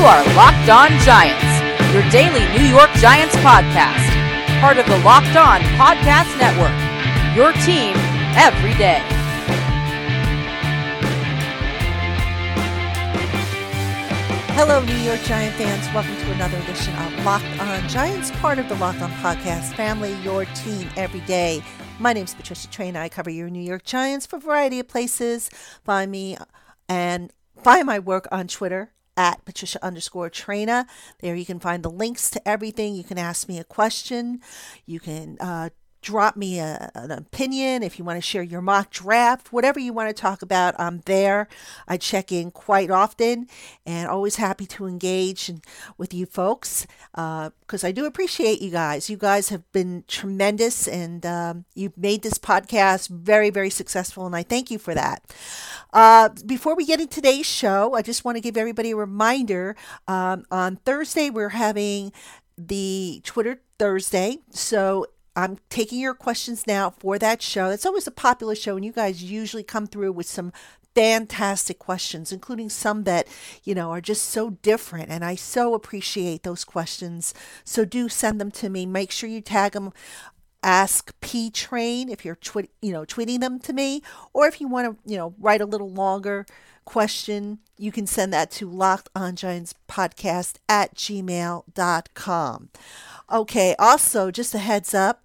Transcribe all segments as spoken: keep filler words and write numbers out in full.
are Locked On Giants, your daily New York Giants podcast. Part of the Locked On Podcast Network, your team every day. Hello, New York Giant fans. Welcome to another edition of Locked On Giants, part of the Locked On Podcast family, your team every day. My name is Patricia Traina. I cover your New York Giants for a variety of places. Find me and find my work on Twitter at Patricia underscore Traina. There you can find the links to everything. You can ask me a question. You can uh, drop me a, an opinion if you want to share your mock draft, whatever you want to talk about. I'm there. I check in quite often and always happy to engage with you folks because uh, I do appreciate you guys. You guys have been tremendous and um, you've made this podcast very, very successful, and I thank you for that. Uh, before we get into today's show, I just want to give everybody a reminder. Um, on Thursday, we're having the Twitter Thursday. So I'm taking your questions now for that show. It's always a popular show, and you guys usually come through with some fantastic questions, including some that, you know, are just so different. And I so appreciate those questions. So do send them to me. Make sure you tag them. Ask P Train if you're twi- you know tweeting them to me, or if you want to you know write a little longer question, you can send that to lockedongiantspodcast at gmail dot com. Okay, also just a heads up,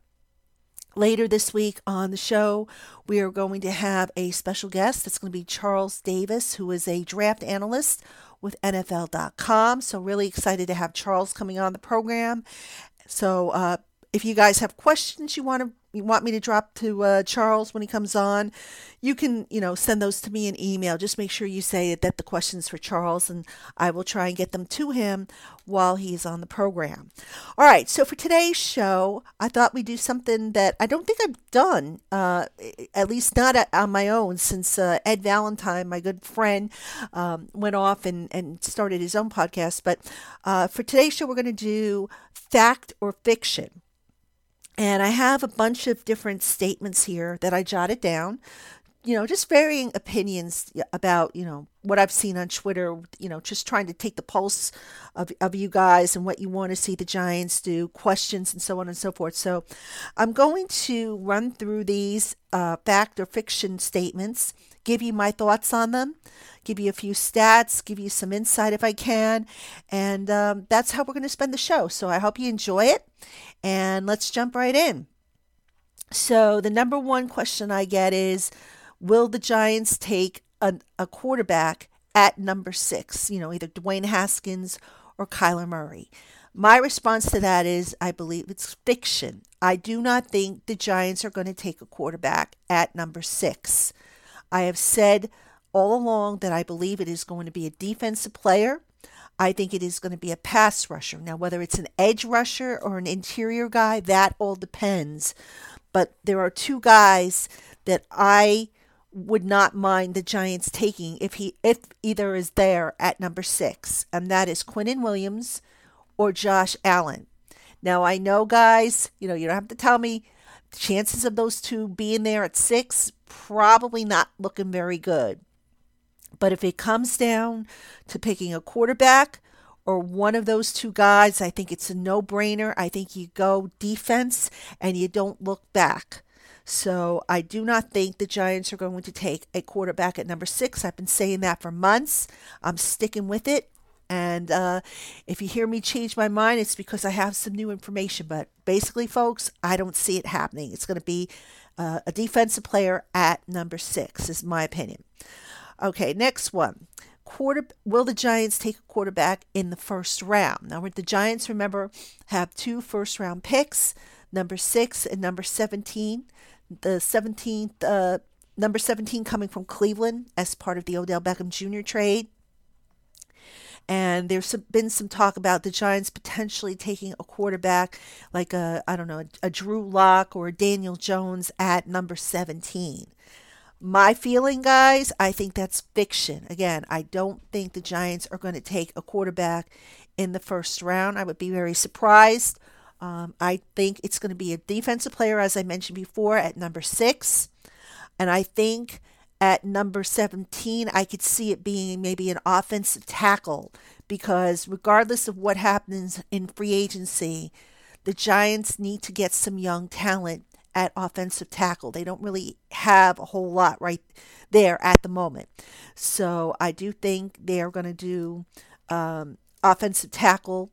later this week on the show, we are going to have a special guest. It's going to be Charles Davis, who is a draft analyst with N F L dot com. So really excited to have Charles coming on the program. So uh, if you guys have questions you want to you want me to drop to uh, Charles when he comes on, you can, you know, send those to me in email. Just make sure you say that the question's for Charles, and I will try and get them to him while he's on the program. All right, so for today's show, I thought we'd do something that I don't think I've done, uh, at least not on my own, since uh, Ed Valentine, my good friend, um, went off and, and started his own podcast. But uh, for today's show, we're going to do fact or fiction. And I have a bunch of different statements here that I jotted down, you know, just varying opinions about, you know, what I've seen on Twitter, you know, just trying to take the pulse of, of you guys and what you want to see the Giants do, questions and so on and so forth. So I'm going to run through these uh, fact or fiction statements, give you my thoughts on them, give you a few stats, give you some insight if I can, and um, that's how we're going to spend the show. So I hope you enjoy it, and let's jump right in. So the number one question I get is, will the Giants take a, a quarterback at number six? You know, either Dwayne Haskins or Kyler Murray. My response to that is, I believe it's fiction. I do not think the Giants are going to take a quarterback at number six. I have said all along that I believe it is going to be a defensive player. I think it is going to be a pass rusher. Now, whether it's an edge rusher or an interior guy, that all depends. But there are two guys that I would not mind the Giants taking if he if either is there at number six, and that is Quinnen Williams or Josh Allen. Now, I know, guys, you know, you don't have to tell me the chances of those two being there at six, probably not looking very good. But if it comes down to picking a quarterback or one of those two guys, I think it's a no-brainer. I think you go defense and you don't look back. So I do not think the Giants are going to take a quarterback at number six. I've been saying that for months. I'm sticking with it. And uh, if you hear me change my mind, it's because I have some new information. But basically, folks, I don't see it happening. It's going to be uh, a defensive player at number six, is my opinion. Okay, next one. Quarter, will the Giants take a quarterback in the first round? Now, the Giants, remember, have two first-round picks, number six and number seventeen. The seventeenth, uh, number seventeen coming from Cleveland as part of the Odell Beckham Junior trade. And there's been some talk about the Giants potentially taking a quarterback like a, I don't know, a, a Drew Lock or a Daniel Jones at number seventeen. My feeling, guys, I think that's fiction. Again, I don't think the Giants are going to take a quarterback in the first round. I would be very surprised. Um, I think it's going to be a defensive player, as I mentioned before, at number six. And I think at number seventeen, I could see it being maybe an offensive tackle, because regardless of what happens in free agency, the Giants need to get some young talent at offensive tackle. They don't really have a whole lot right there at the moment. So I do think they are going to do um, offensive tackle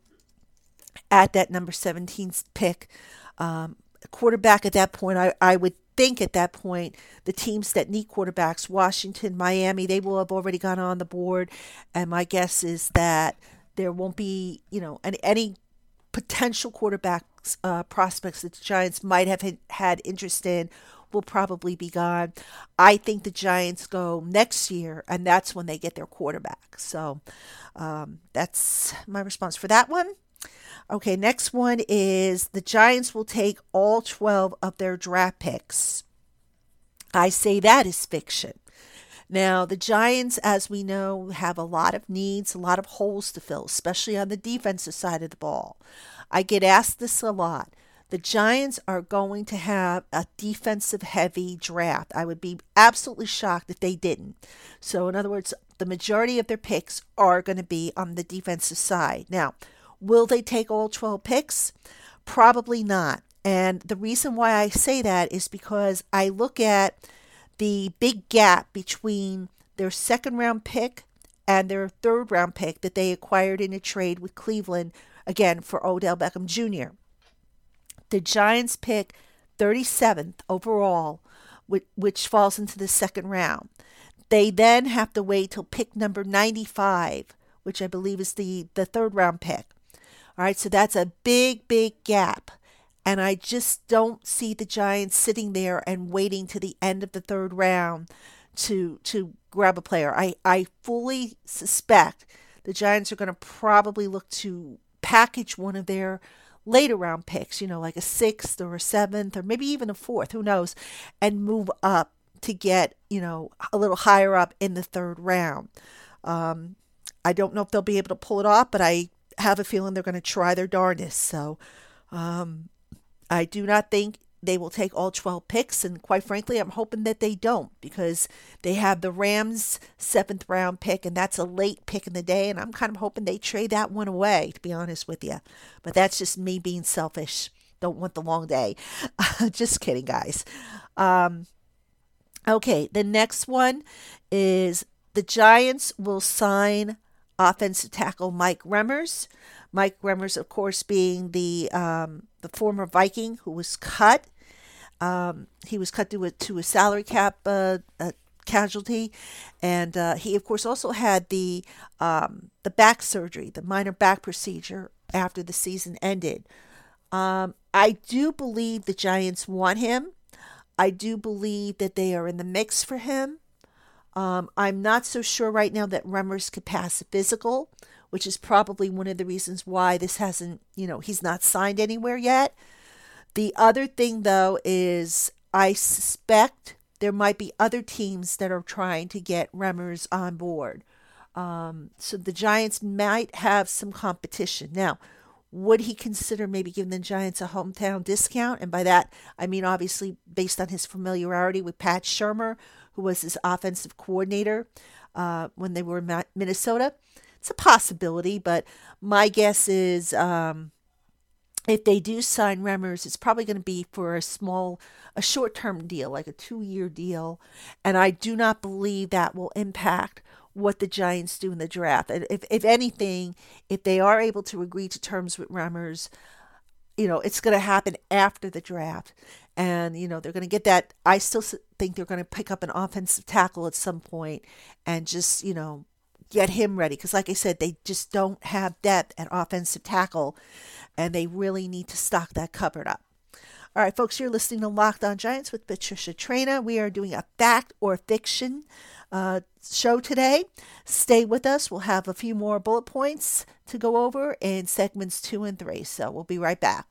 at that number seventeen pick. Um, quarterback at that point, I, I would think at that point, the teams that need quarterbacks, Washington, Miami, they will have already gone on the board. And my guess is that there won't be, you know, any, any potential quarterbacks uh, prospects that the Giants might have had interest in will probably be gone. I think the Giants go next year, and that's when they get their quarterback. So um, that's my response for that one. Okay, next one is the Giants will take all twelve of their draft picks. I say that is fiction. Now, the Giants, as we know, have a lot of needs, a lot of holes to fill, especially on the defensive side of the ball. I get asked this a lot. The Giants are going to have a defensive-heavy draft. I would be absolutely shocked if they didn't. So, in other words, the majority of their picks are going to be on the defensive side. Now, will they take all twelve picks? Probably not. And the reason why I say that is because I look at the big gap between their second round pick and their third round pick that they acquired in a trade with Cleveland, again, for Odell Beckham Junior The Giants pick thirty-seventh overall, which falls into the second round. They then have to wait till pick number ninety-five, which I believe is the, the third round pick. All right, so that's a big, big gap. And I just don't see the Giants sitting there and waiting to the end of the third round to to grab a player. I, I fully suspect the Giants are going to probably look to package one of their later round picks, you know, like a sixth or a seventh or maybe even a fourth, who knows, and move up to get, you know, a little higher up in the third round. Um, I don't know if they'll be able to pull it off, but I have a feeling they're going to try their darndest. So um, I do not think they will take all twelve picks. And quite frankly, I'm hoping that they don't, because they have the Rams seventh round pick, and that's a late pick in the day. And I'm kind of hoping they trade that one away, to be honest with you. But that's just me being selfish. Don't want the long day. Just kidding, guys. Um, okay, the next one is the Giants will sign offensive tackle Mike Remmers. Mike Remmers, of course, being the um, the former Viking who was cut. Um, he was cut to a, to a salary cap uh, uh, casualty. And uh, he, of course, also had the um, the back surgery, the minor back procedure after the season ended. Um, I do believe the Giants want him. I do believe that they are in the mix for him. Um, I'm not so sure right now that Remmers could pass a physical, which is probably one of the reasons why this hasn't, you know, he's not signed anywhere yet. The other thing, though, is I suspect there might be other teams that are trying to get Remmers on board. Um, so the Giants might have some competition. Now, would he consider maybe giving the Giants a hometown discount? And by that, I mean, obviously, based on his familiarity with Pat Shurmur, who was his offensive coordinator uh, when they were in Minnesota. It's a possibility, but my guess is um, if they do sign Remmers, it's probably going to be for a small, a short-term deal, like a two-year deal. And I do not believe that will impact what the Giants do in the draft. And if, if anything, if they are able to agree to terms with Remmers, you know, it's going to happen after the draft. And, you know, they're going to get that. I still think they're going to pick up an offensive tackle at some point and just, you know, get him ready. Because like I said, they just don't have depth at offensive tackle, and they really need to stock that cupboard up. All right, folks, you're listening to Locked On Giants with Patricia Traina. We are doing a fact or fiction uh, show today. Stay with us. We'll have a few more bullet points to go over in segments two and three. So we'll be right back.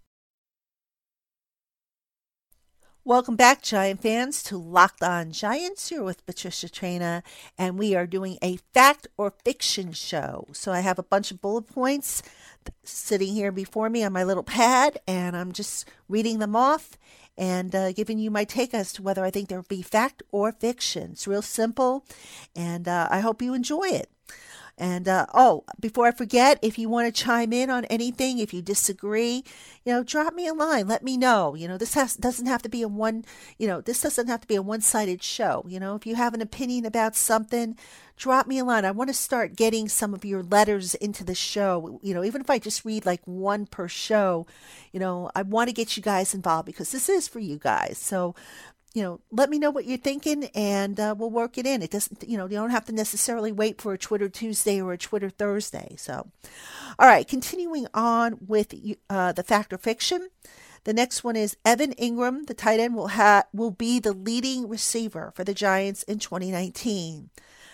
Welcome back, Giant fans, to Locked On Giants. You're with Patricia Traina, and we are doing a fact or fiction show. So I have a bunch of bullet points sitting here before me on my little pad, and I'm just reading them off, and uh, giving you my take as to whether I think there will be fact or fiction. It's real simple, and uh, I hope you enjoy it. And, uh, oh, before I forget, if you want to chime in on anything, if you disagree, you know, drop me a line. Let me know. You know, this has, doesn't have to be a one, you know, this doesn't have to be a one-sided show. You know, if you have an opinion about something, drop me a line. I want to start getting some of your letters into the show. You know, even if I just read like one per show, you know, I want to get you guys involved because this is for you guys. So, you know, let me know what you're thinking, and uh, we'll work it in. It doesn't, you know, you don't have to necessarily wait for a Twitter Tuesday or a Twitter Thursday. So, all right, continuing on with uh, the fact or fiction. The next one is Evan Engram, the tight end, will ha- will be the leading receiver for the Giants in twenty nineteen.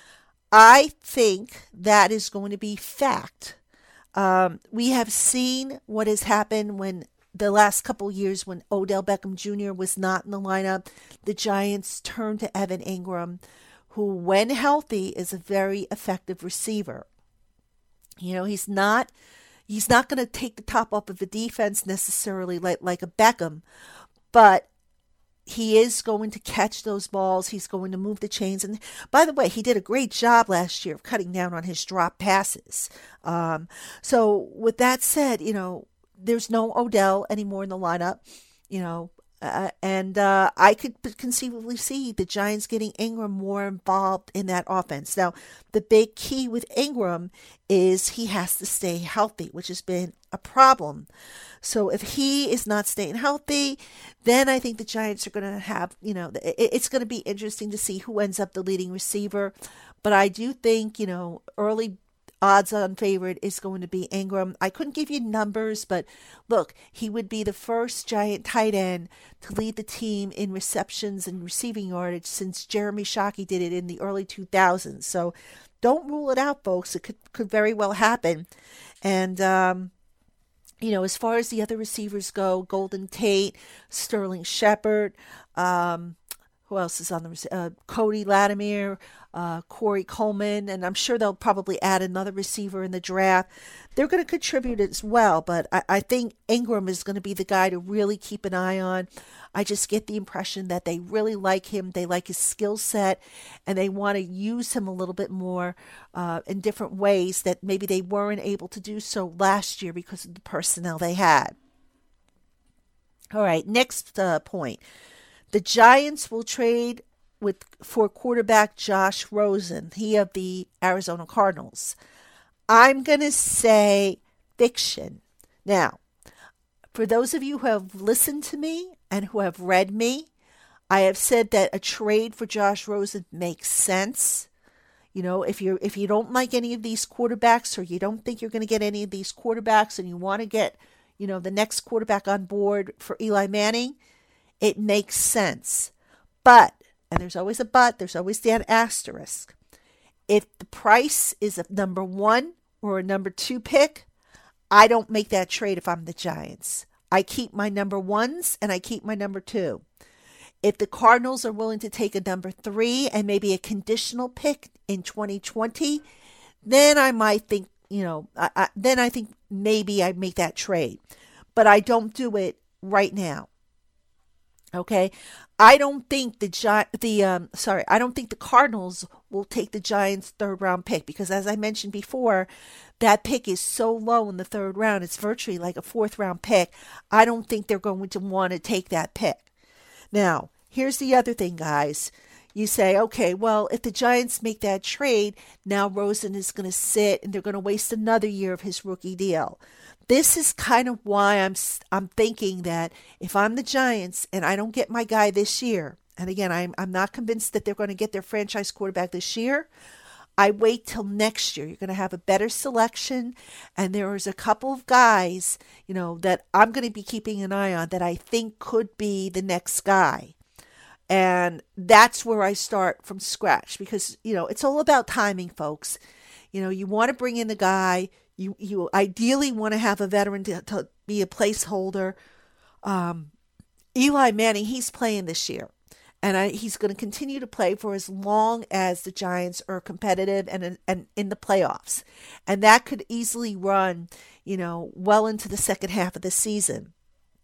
I think that is going to be fact. Um, we have seen what has happened when the last couple years when Odell Beckham Junior was not in the lineup. The Giants turned to Evan Engram, who, when healthy, is a very effective receiver. You know, he's not he's not going to take the top off of the defense necessarily like, like a Beckham, but he is going to catch those balls. He's going to move the chains. And by the way, he did a great job last year of cutting down on his drop passes. Um, so with that said, you know, there's no Odell anymore in the lineup, you know, uh, and uh, I could conceivably see the Giants getting Engram more involved in that offense. Now, the big key with Engram is he has to stay healthy, which has been a problem. So if he is not staying healthy, then I think the Giants are going to have, you know, it, it's going to be interesting to see who ends up the leading receiver. But I do think, you know, early odds-on favorite is going to be Engram. I couldn't give you numbers, but look, he would be the first Giant tight end to lead the team in receptions and receiving yardage since Jeremy Shockey did it in the early two thousands. So don't rule it out, folks. It could, could very well happen. And, um, you know, as far as the other receivers go, Golden Tate, Sterling Shepard, um, who else is on the uh, Cody Latimer, uh, Corey Coleman, and I'm sure they'll probably add another receiver in the draft. They're going to contribute as well, but I, I think Engram is going to be the guy to really keep an eye on. I just get the impression that they really like him. They like his skill set, and they want to use him a little bit more uh, in different ways that maybe they weren't able to do so last year because of the personnel they had. All right, next uh, point. The Giants will trade with for quarterback Josh Rosen, he of the Arizona Cardinals. I'm going to say fiction. Now, for those of you who have listened to me and who have read me, I have said that a trade for Josh Rosen makes sense. You know, if you if you don't like any of these quarterbacks, or you don't think you're going to get any of these quarterbacks, and you want to get, you know, the next quarterback on board for Eli Manning, it makes sense. But, and there's always a but, there's always that asterisk. If the price is a number one or a number two pick, I don't make that trade if I'm the Giants. I keep my number ones and I keep my number two. If the Cardinals are willing to take a number three and maybe a conditional pick in twenty twenty, then I might think, you know, I, I, then I think maybe I'd make that trade. But I don't do it right now. Okay, I don't think the Gi- the um sorry, I don't think the Cardinals will take the Giants' third round pick because, as I mentioned before, that pick is so low in the third round. It's virtually like a fourth round pick. I don't think they're going to want to take that pick. Now, here's the other thing, guys. You say, okay, well, if the Giants make that trade, now Rosen is going to sit and they're going to waste another year of his rookie deal. This is kind of why I'm I'm thinking that if I'm the Giants and I don't get my guy this year, and again, I'm I'm not convinced that they're going to get their franchise quarterback this year, I wait till next year. You're going to have a better selection, and there is a couple of guys, you know, that I'm going to be keeping an eye on that I think could be the next guy. And that's where I start from scratch because, you know, it's all about timing, folks. You know, you want to bring in the guy. You you ideally want to have a veteran to, to be a placeholder. Um, Eli Manning, he's playing this year. And I, he's going to continue to play for as long as the Giants are competitive and, and in the playoffs. And that could easily run, you know, well into the second half of the season.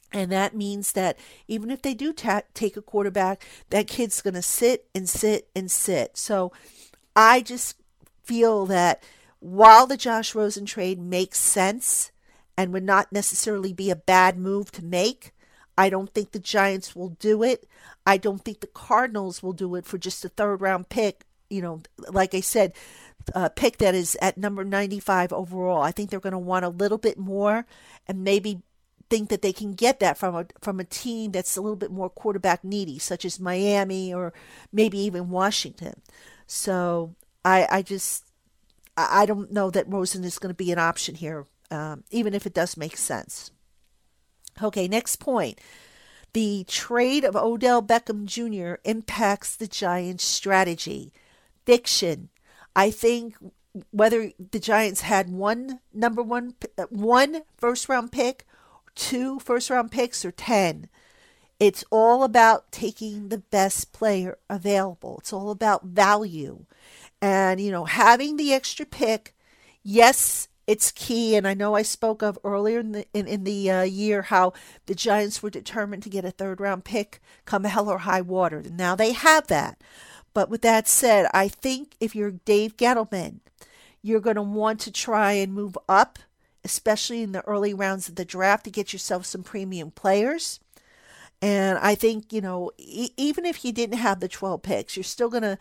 And that means that even if they do ta- take a quarterback, that kid's going to sit and sit and sit. So I just feel that while the Josh Rosen trade makes sense and would not necessarily be a bad move to make, I don't think the Giants will do it. I don't think the Cardinals will do it for just a third round pick. You know, like I said, a pick that is at number ninety-five overall. I think they're going to want a little bit more and maybe think that they can get that from a from a team that's a little bit more quarterback needy, such as Miami or maybe even Washington. So I, I just I don't know that Rosen is going to be an option here, um, even if it does make sense. Okay, next point. The trade of Odell Beckham Junior impacts the Giants' strategy. Fiction. I think whether the Giants had one number one, one first round pick, two first round picks, or ten, it's all about taking the best player available. It's all about value. And, you know, having the extra pick, yes, it's key. And I know I spoke of earlier in the, in, in the uh, year how the Giants were determined to get a third round pick come hell or high water. Now they have that. But with that said, I think if you're Dave Gettleman, you're going to want to try and move up, especially in the early rounds of the draft, to get yourself some premium players. And I think, you know, e- even if you didn't have the twelve picks, you're still going to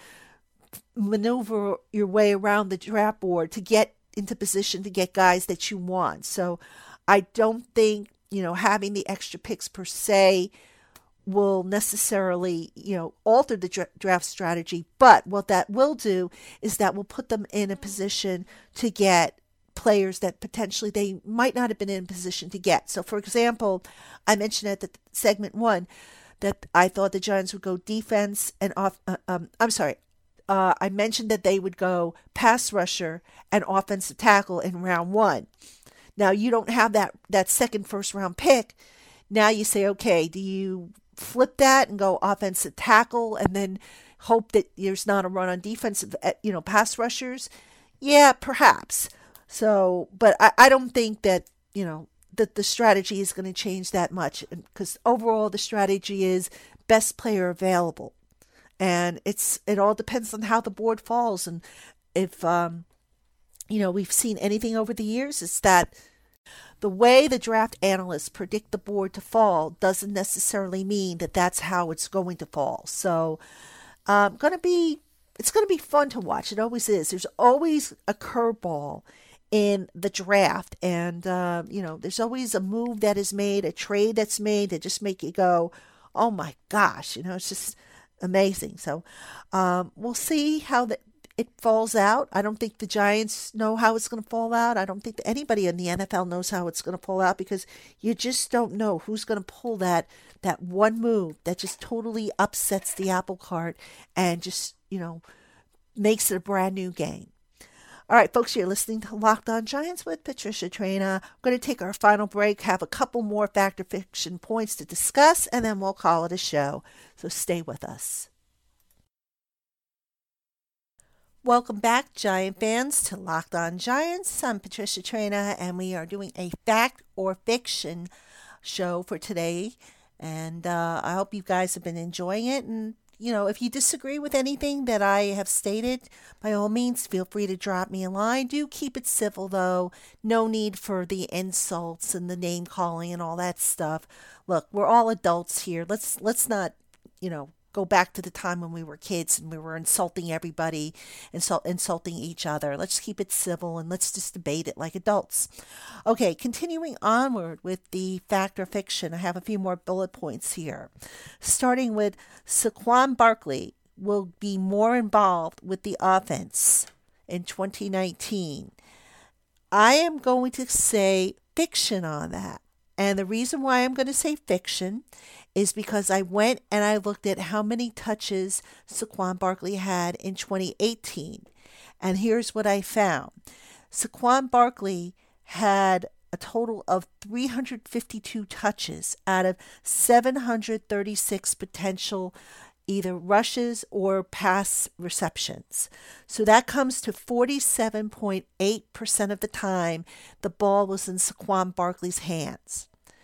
maneuver your way around the draft board to get into position to get guys that you want. So I don't think, you know, having the extra picks per se will necessarily, you know, alter the dra- draft strategy. But what that will do is that will put them in a position to get players that potentially they might not have been in a position to get. So, for example, I mentioned at the segment one that I thought the Giants would go defense and off. Uh, um, I'm sorry. Uh, I mentioned that they would go pass rusher and offensive tackle in round one. Now, you don't have that, that second first round pick. Now you say, okay, do you flip that and go offensive tackle and then hope that there's not a run on defensive, you know, pass rushers? Yeah, perhaps. So, but I, I don't think that, you know, that the strategy is going to change that much, because overall the strategy is best player available. And it's it all depends on how the board falls. And if, um, you know, we've seen anything over the years, it's that the way the draft analysts predict the board to fall doesn't necessarily mean that that's how it's going to fall. So um, gonna be it's going to be fun to watch. It always is. There's always a curveball in the draft. And, uh, you know, there's always a move that is made, a trade that's made that just make you go, oh, my gosh. You know, it's just amazing. So um, we'll see how the, it falls out. I don't think the Giants know how it's going to fall out. I don't think that anybody in the N F L knows how it's going to fall out, because you just don't know who's going to pull that that one move that just totally upsets the apple cart and just, you know, makes it a brand new game. All right, folks, you're listening to Locked On Giants with Patricia Traina. We're going to take our final break, have a couple more fact or fiction points to discuss, and then we'll call it a show. So stay with us. Welcome back, Giant fans, to Locked On Giants. I'm Patricia Traina, and we are doing a fact or fiction show for today. And uh, I hope you guys have been enjoying it. And, you know, if you disagree with anything that I have stated, by all means, feel free to drop me a line. Do keep it civil, though. No need for the insults and the name calling and all that stuff. Look, we're all adults here. Let's let's not, you know, go back to the time when we were kids and we were insulting everybody, insult, insulting each other. Let's keep it civil and let's just debate it like adults. Okay, continuing onward with the fact or fiction, I have a few more bullet points here. Starting with Saquon Barkley will be more involved with the offense in twenty nineteen. I am going to say fiction on that. And the reason why I'm going to say fiction is because I went and I looked at how many touches Saquon Barkley had in twenty eighteen. And here's what I found. Saquon Barkley had a total of three hundred fifty-two touches out of seven hundred thirty-six potential either rushes or pass receptions. So that comes to forty-seven point eight percent of the time the ball was in Saquon Barkley's hands.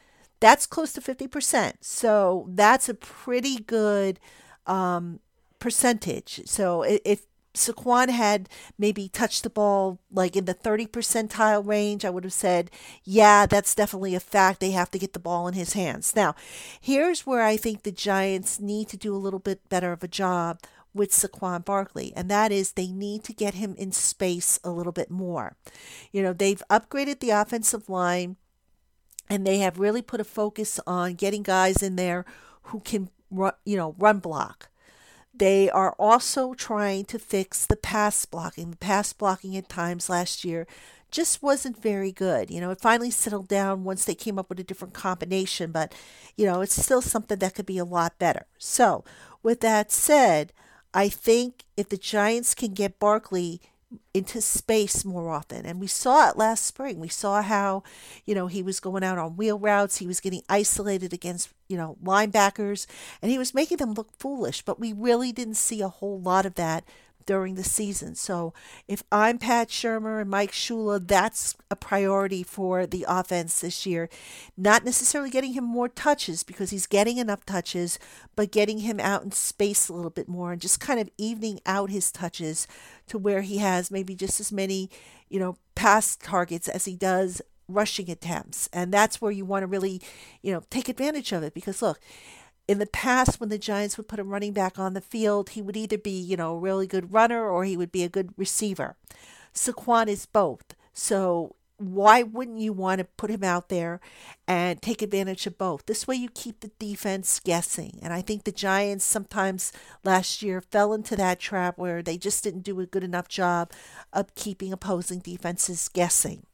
That's close to fifty percent. So that's a pretty good um, percentage. So if Saquon had maybe touched the ball like in the thirty percentile range, I would have said, yeah, that's definitely a fact. They have to get the ball in his hands. Now, here's where I think the Giants need to do a little bit better of a job with Saquon Barkley, and that is they need to get him in space a little bit more. You know, they've upgraded the offensive line, and they have really put a focus on getting guys in there who can, you know, run block. They are also trying to fix the pass blocking. The pass blocking at times last year just wasn't very good. You know, it finally settled down once they came up with a different combination, but, you know, it's still something that could be a lot better. So, with that said, I think if the Giants can get Barkley into space more often. And we saw it last spring. We saw how, you know, he was going out on wheel routes. He was getting isolated against, you know, linebackers, and he was making them look foolish. But we really didn't see a whole lot of that during the season. So if I'm Pat Shurmur and Mike Shula, that's a priority for the offense this year. Not necessarily getting him more touches because he's getting enough touches, but getting him out in space a little bit more and just kind of evening out his touches to where he has maybe just as many, you know, pass targets as he does rushing attempts. And that's where you want to really, you know, take advantage of it because look, in the past, when the Giants would put a running back on the field, he would either be, you know, a really good runner or he would be a good receiver. Saquon is both. So why wouldn't you want to put him out there and take advantage of both? This way you keep the defense guessing. And I think the Giants sometimes last year fell into that trap where they just didn't do a good enough job of keeping opposing defenses guessing.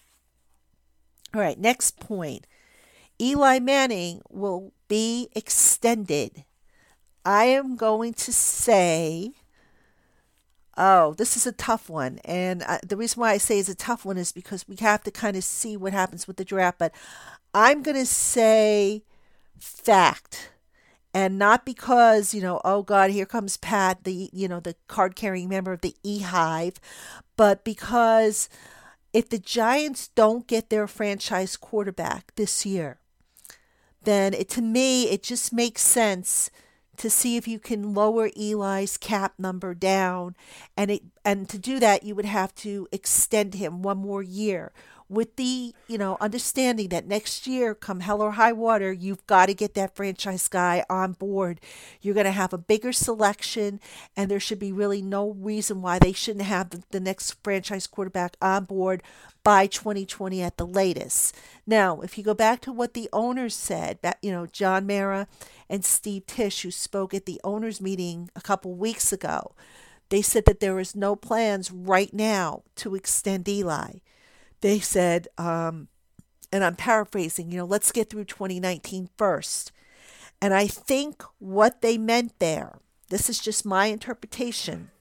All right, next point. Eli Manning will be extended. I am going to say, oh, this is a tough one. And I, the reason why I say it's a tough one is because we have to kind of see what happens with the draft. But I'm going to say fact. And not because, you know, oh God, here comes Pat, the, you know, the card-carrying member of the E-Hive, but because if the Giants don't get their franchise quarterback this year, then it, to me, it just makes sense to see if you can lower Eli's cap number down. And it and to do that, you would have to extend him one more year with the, you know, understanding that next year, come hell or high water, you've got to get that franchise guy on board. You're going to have a bigger selection, and there should be really no reason why they shouldn't have the, the next franchise quarterback on board by twenty twenty at the latest. Now, if you go back to what the owners said, you know, John Mara and Steve Tisch, who spoke at the owners meeting a couple weeks ago, they said that there is no plans right now to extend Eli. They said, um, and I'm paraphrasing, you know, let's get through twenty nineteen first. And I think what they meant there, this is just my interpretation,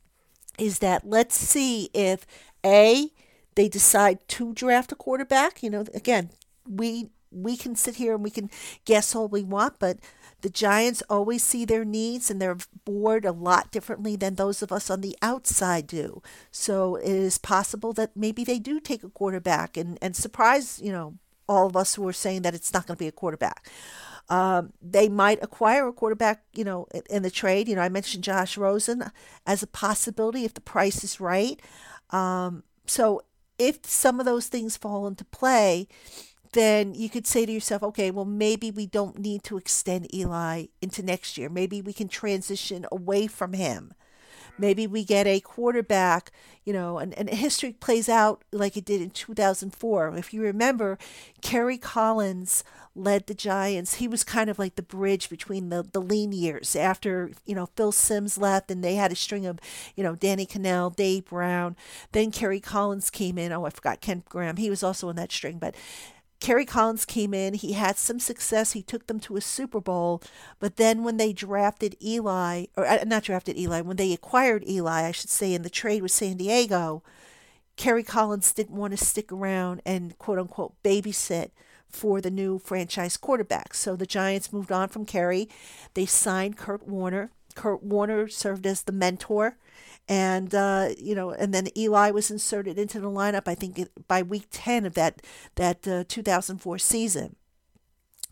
is that let's see if, A, they decide to draft a quarterback. You know, again, we we can sit here and we can guess all we want, but the Giants always see their needs and their board a lot differently than those of us on the outside do. So it is possible that maybe they do take a quarterback and, and surprise, you know, all of us who are saying that it's not going to be a quarterback. Um, they might acquire a quarterback, you know, in the trade. You know, I mentioned Josh Rosen as a possibility if the price is right. Um, so if some of those things fall into play, then you could say to yourself, okay, well, maybe we don't need to extend Eli into next year. Maybe we can transition away from him. Maybe we get a quarterback, you know, and, and history plays out like it did in two thousand four. If you remember, Kerry Collins led the Giants. He was kind of like the bridge between the, the lean years after, you know, Phil Simms left and they had a string of, you know, Danny Cannell, Dave Brown. Then Kerry Collins came in. Oh, I forgot Ken Graham. He was also in that string, but Kerry Collins came in, he had some success, he took them to a Super Bowl, but then when they drafted Eli, or uh, not drafted Eli, when they acquired Eli, I should say, in the trade with San Diego, Kerry Collins didn't want to stick around and quote-unquote babysit for the new franchise quarterback. So the Giants moved on from Kerry. They signed Kurt Warner. Kurt Warner served as the mentor. And, uh, you know, and then Eli was inserted into the lineup, I think, it, by week ten of that, that uh, two thousand four season.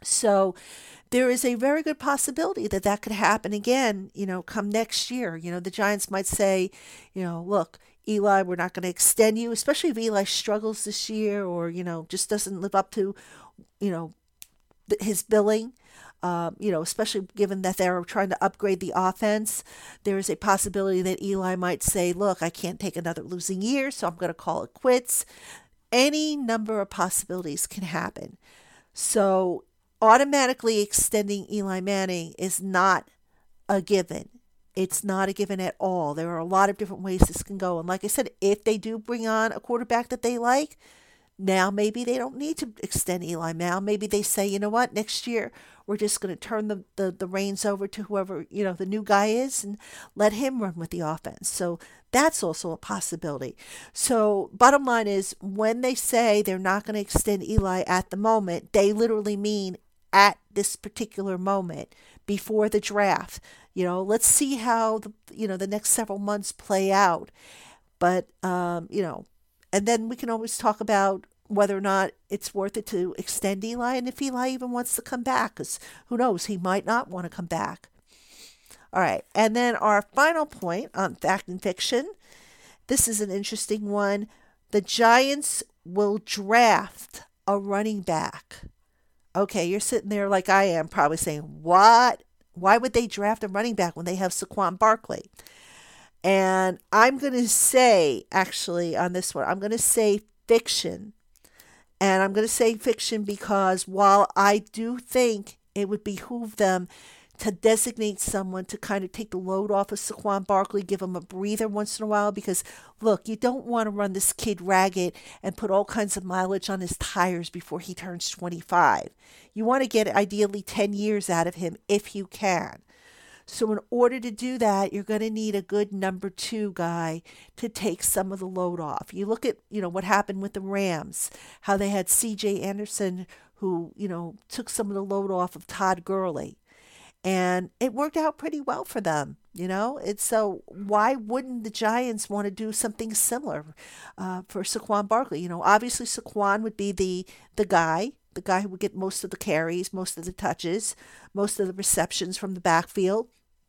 So there is a very good possibility that that could happen again, you know, come next year. You know, the Giants might say, you know, look, Eli, we're not going to extend you, especially if Eli struggles this year or, you know, just doesn't live up to, you know, his billing. Um, you know, especially given that they're trying to upgrade the offense, there is a possibility that Eli might say, look, I can't take another losing year, so I'm going to call it quits. Any number of possibilities can happen. So automatically extending Eli Manning is not a given. It's not a given at all. There are a lot of different ways this can go. And like I said, if they do bring on a quarterback that they like, now maybe they don't need to extend Eli. Now maybe they say, you know what, next year we're just going to turn the, the, the reins over to whoever, you know, the new guy is and let him run with the offense. So that's also a possibility. So bottom line is when they say they're not going to extend Eli at the moment, they literally mean at this particular moment before the draft. You know, let's see how the, you know, the next several months play out. But, um, you know, and then we can always talk about whether or not it's worth it to extend Eli and if Eli even wants to come back, because who knows, he might not want to come back. All right, and then our final point on fact and fiction. This is an interesting one. The Giants will draft a running back. Okay, you're sitting there like I am, probably saying, what? Why would they draft a running back when they have Saquon Barkley? And I'm going to say, actually, on this one, I'm going to say fiction. And I'm going to say fiction because while I do think it would behoove them to designate someone to kind of take the load off of Saquon Barkley, give him a breather once in a while, because, look, you don't want to run this kid ragged and put all kinds of mileage on his tires before he turns twenty-five. You want to get ideally ten years out of him if you can. So in order to do that, you're going to need a good number two guy to take some of the load off. You look at, you know, what happened with the Rams, how they had C J Anderson who, you know, took some of the load off of Todd Gurley. And it worked out pretty well for them, you know. It's so why wouldn't the Giants want to do something similar uh, for Saquon Barkley? You know, obviously Saquon would be the the guy, the guy who would get most of the carries, most of the touches, most of the receptions from the backfield.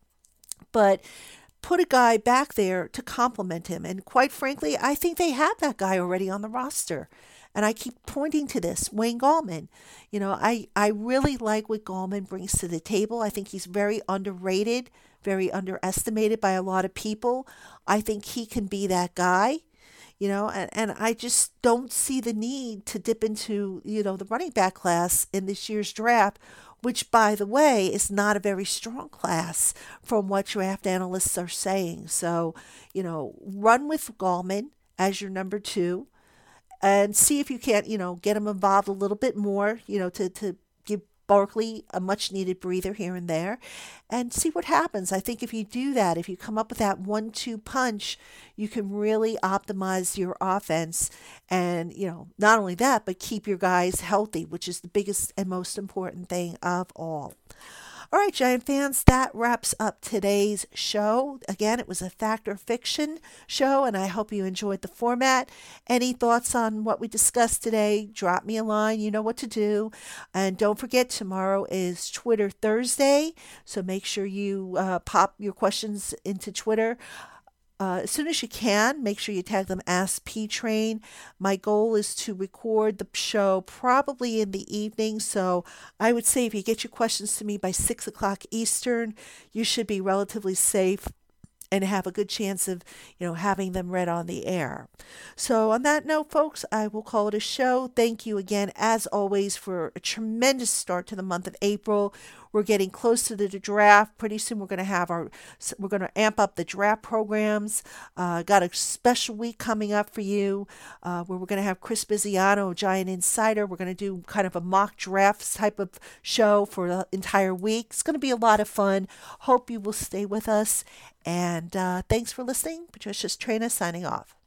But put a guy back there to complement him. And quite frankly, I think they have that guy already on the roster. And I keep pointing to this, Wayne Gallman. You know, I, I really like what Gallman brings to the table. I think he's very underrated, very underestimated by a lot of people. I think he can be that guy, you know, and, and I just don't see the need to dip into, you know, the running back class in this year's draft, which, by the way, is not a very strong class from what draft analysts are saying. So, you know, run with Gallman as your number two. And see if you can't, you know, get him involved a little bit more, you know, to, to give Barkley a much needed breather here and there and see what happens. I think if you do that, if you come up with that one two punch, you can really optimize your offense and, you know, not only that, but keep your guys healthy, which is the biggest and most important thing of all. All right, Giant fans, that wraps up today's show. Again, it was a fact or fiction show, and I hope you enjoyed the format. Any thoughts on what we discussed today, drop me a line. You know what to do. And don't forget, tomorrow is Twitter Thursday, so make sure you uh, pop your questions into Twitter. Uh, as soon as you can, make sure you tag them Ask P-Train. My goal is to record the show probably in the evening, so I would say if you get your questions to me by six o'clock Eastern, you should be relatively safe and have a good chance of, you know, having them read on the air. So on that note, folks, I will call it a show. Thank you again, as always, for a tremendous start to the month of April. We're getting close to the draft. Pretty soon we're going to have our, we're going to amp up the draft programs. Uh, got a special week coming up for you uh, where we're going to have Chris Biziano, Giant Insider. We're going to do kind of a mock drafts type of show for the entire week. It's going to be a lot of fun. Hope you will stay with us. And uh, thanks for listening. Patricia Traina signing off.